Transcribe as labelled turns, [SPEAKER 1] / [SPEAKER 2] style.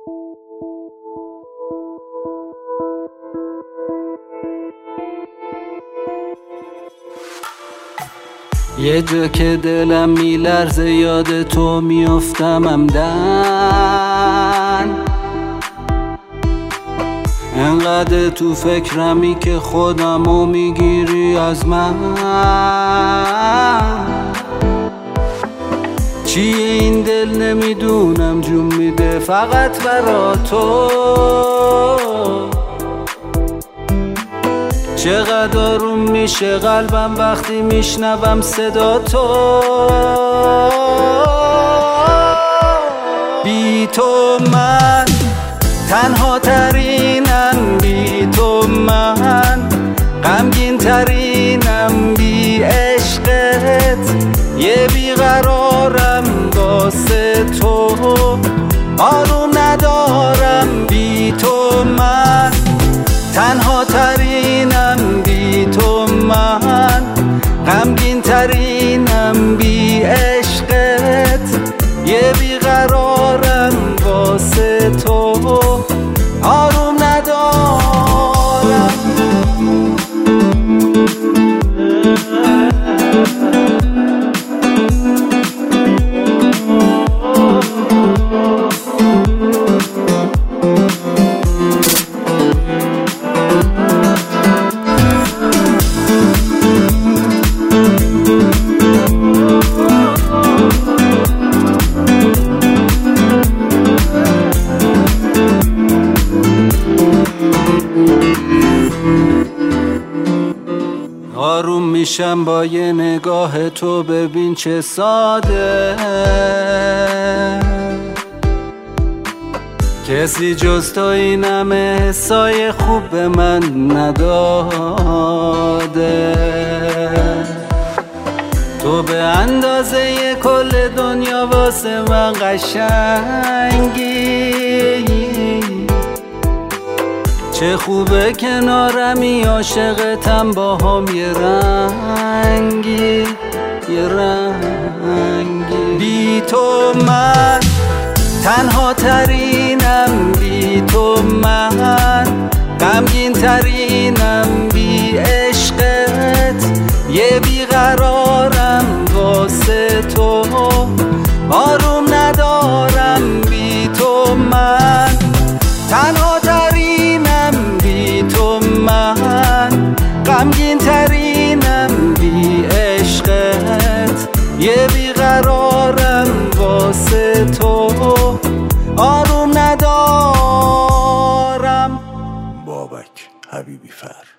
[SPEAKER 1] یه جا که دلم میلرزه یاد تو میافتم عمدن، انقدر تو فکرمی که خودمو میگیری از من. چیه این دل نمیدونم جون میده فقط برا تو، چقدر آروم میشه قلبم وقتی میشنوم صدا تو. بی تو من تنها ترینم، بی تو من غمگین ترینم، بی عشقت یه بیقرارم واسه تو، آروم ندارم. بی تو من تنها ترینم، بی تو من غمگین ترینم، بی عشقت یه بیقرارم واسه تو، آروم ندارم. آروم میشم با یه نگاه تو، ببین چه ساده، کسی جز تو این همه حسای خوب به من نداده. تو به اندازه ی کل دنیا واسه من قشنگی، چه خوبه کنارمی عاشقتم با هم یه رنگی یه رنگی. بی تو من تنها ترینم، بی تو من غمگین ترینم، بی عشقت یه بیقرارم واسه تو، آروم ندارم. بی تو من تنها ترینم، بی تو من غمگین ترینم، بی عشقت یه بیقرارم واسه تو، آروم ندارم.
[SPEAKER 2] بابک حبیبی فر